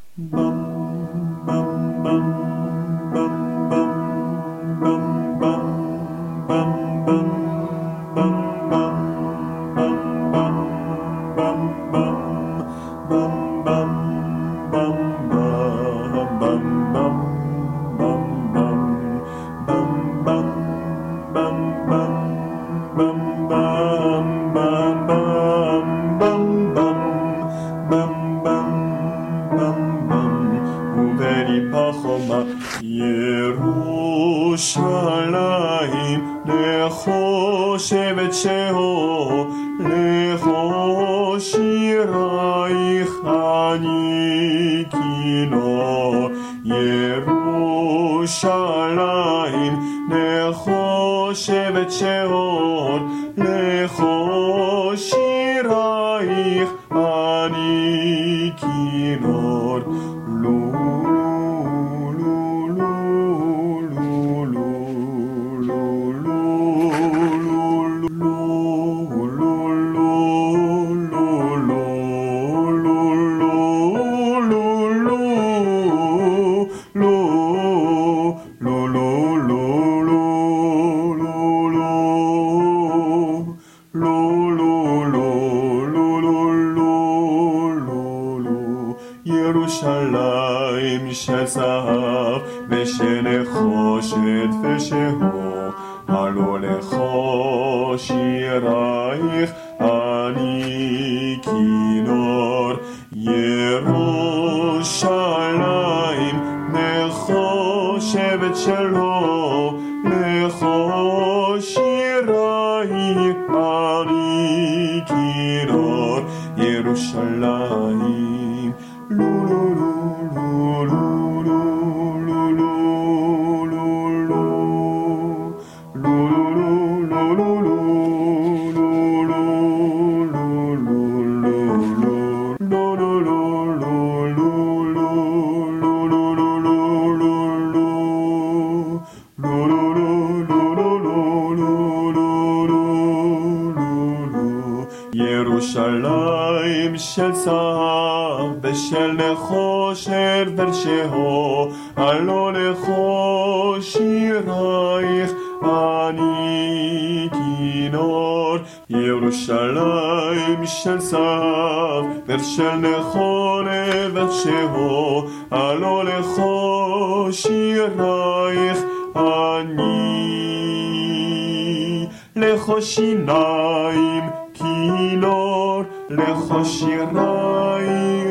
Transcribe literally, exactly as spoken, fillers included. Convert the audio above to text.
ירושלים לחושבת שהו לכו שירייך אני כינור ירושלים לחושבת שהו לכו שירייך אני כינור לו ירושלים של זהב ושל נחושת ושהו הלא לכו שירייך אני כינור ירושלים נחושת שלו לכו שירייך אני כינור ירושלים ירושלים של זהב ושל נחושת ושהו הלא לכו שירייך אני כינור ירושלים של זהב ושל נחושת ושהו הלא לכו שירייך אני לכו שיניים כינור לכו שירייך